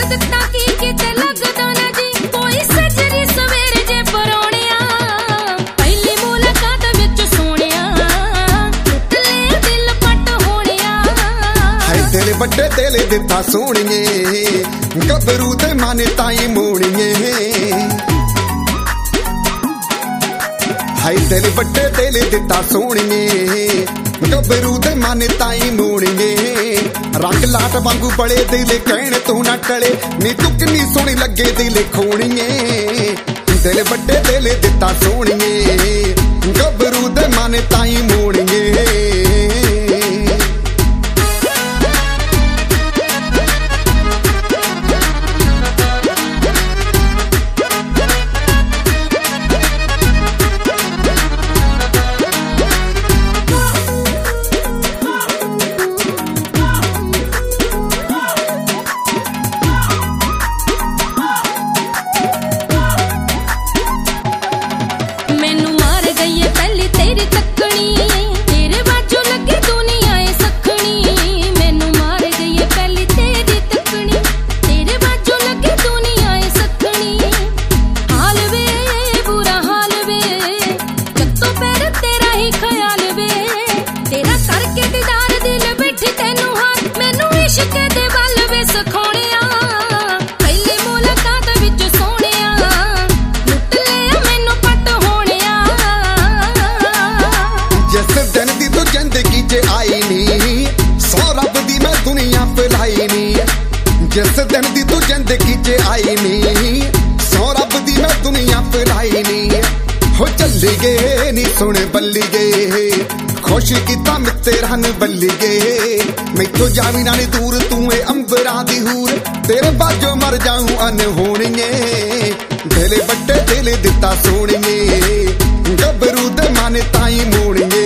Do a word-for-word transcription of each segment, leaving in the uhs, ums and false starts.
ਦਿੱਤਾ ਕੀ ਕਿਤੇ ਲੱਗਦਾ ਨਾ ਜੀ ਕੋਈ ਸਜਰੀ ਸਵੇਰ ਜੇ ਪਰੋਣਿਆ ਪਹਿਲੀ ਮੁਲਾਕਾਤ ਵਿੱਚ ਸੋਹਣਿਆ ਟੁੱਟ ਲੈ ਦਿਲ ਪੱਟ ਹੋਣਿਆ ਹਾਏ ਦਿਲ ਵੱਡੇ ਦਿਲ ਦਿੱਤਾ ਸੋਹਣੀਏ ਗੱਭਰੂ ਦੇ ਮਨ ਤਾਈ ਮੋਣੀਏ ਹਾਏ ਦਿਲ ਵੱਡੇ ਦਿਲ ਦਿੱਤਾ ਸੋਹਣੀਏ ਗੱਭਰੂ ਦੇ ਮਨ ਤਾਈ ਮੋਣੀਏ ਰੰਗ ਲਾਟ ਵਾਂਗੂ ਬੜੇ ਦਿਲ ਕਹਿਣ ਤੂੰ ਨਾ ਟਲੇ ਨੀ ਤੂੰ ਕਿੰਨੀ ਸੋਹਣੀ ਲੱਗੇ ਦਿਲ ਖੋਣੀਏ ਦਿਲ ਵੱਡੇ ਦਿਲ ਦਿੱਤਾ ਸੋਹਣੀਏ ਗੱਭਰੂ ਦੇ ਮਨ ਤਾਈ ਮੋਣੀਏ जिस दिन दी तू जिंदगी च आई नी सौ रब दी मैं दुनिया फैलाई नी हो चली गए नी सुने बल्ली गए खुश किता तेरा न बल्ली गए मैथों जावी ना नी दूर तू ए अंबरा दी हूर तेरे बाजो मर जाऊं अनहोणिए दिल बट्टे दिल दिता सोहणिए गभरू दे मन ताई मोणिए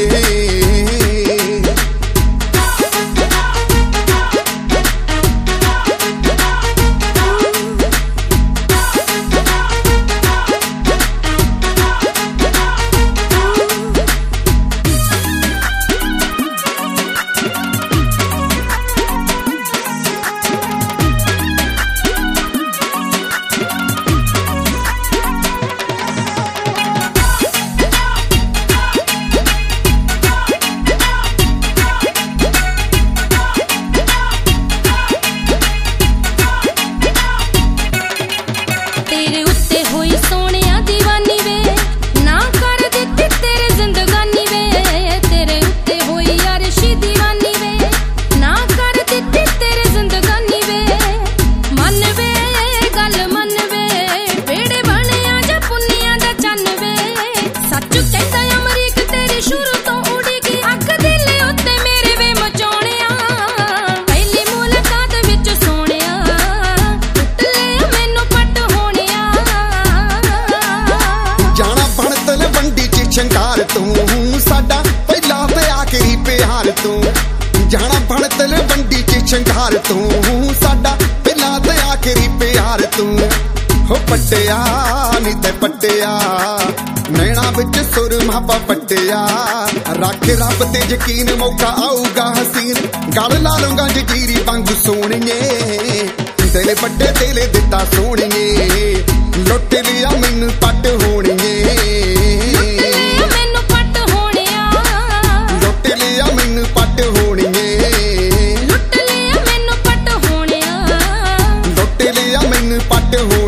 शंकार तू साडा पहला ते आखिरी प्यार तू जाना बन तल बंडी च शंकार तू साडा पहला ते आखिरी प्यार तू हो पट्टिया नी ते पट्टिया नैना विच सुर मापा पट्टिया रख रब ते यकीन मौका आऊगा हसीन गल ला लूंगा जजीरी वांगू सोहणिए दिल बड़े दिल दिता सोहणिए लुट लिया मैनू पट होणिए पट होणिया